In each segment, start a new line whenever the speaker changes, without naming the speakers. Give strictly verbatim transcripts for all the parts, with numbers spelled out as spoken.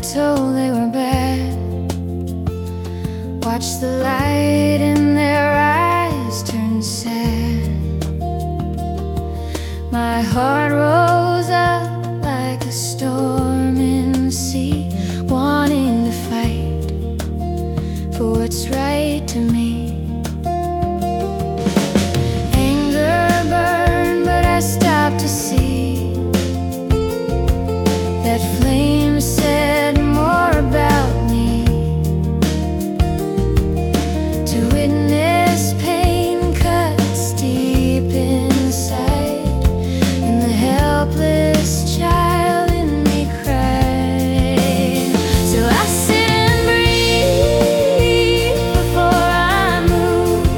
told they were bad. Watch the light in their eyes turn sad. My heart rose up like a storm in the sea, wanting to fight for what's right to me. Anger burned, but I stopped to see that flame said more about me. To witness pain cuts deep inside, and the helpless child in me cried. So I sit and breathe before I move.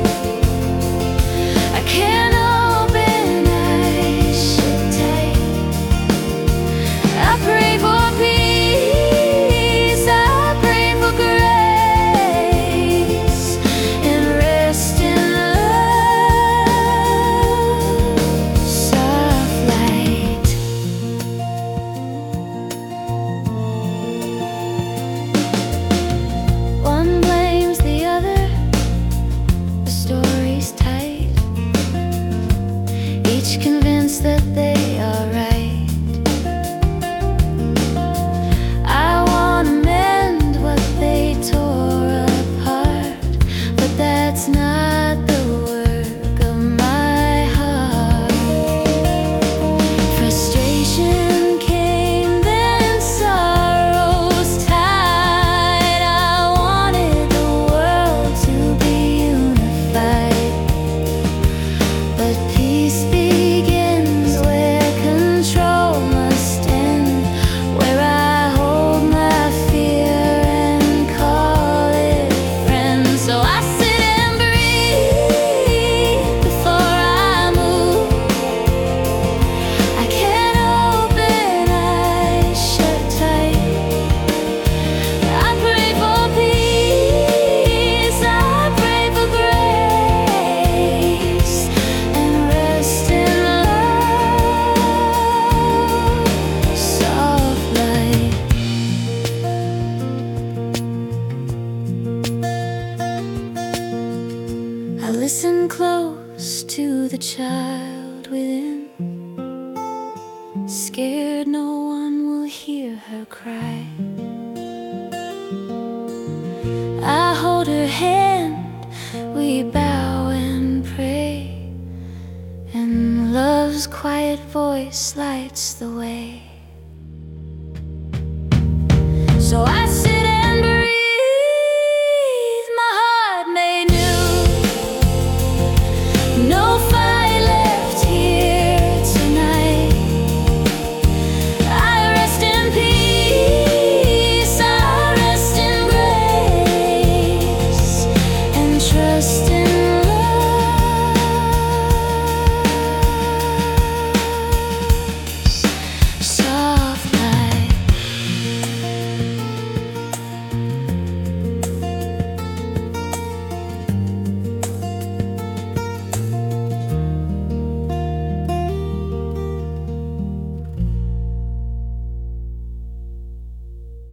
I can't open eyes shut tight. I pray for peace, I pray for grace, and rest in love, soft light. One blames the other, the story's tight, each convinced that they are right. I wanna mend what they tore apart, but that's not the work of my heart. Frustration came, then sorrow's tide. I wanted the world to be unified, but peace begins where control must end, where I hold my fear and call it friend. So I sit and breathe before I move. I can't open eyes shut tight. I pray for peace, I pray for grace, and rest in love, soft light. I listen close to the child within, scared no one will hear her cry. I hold her hand, we bow and pray, and love's quiet voice lights the way. So I say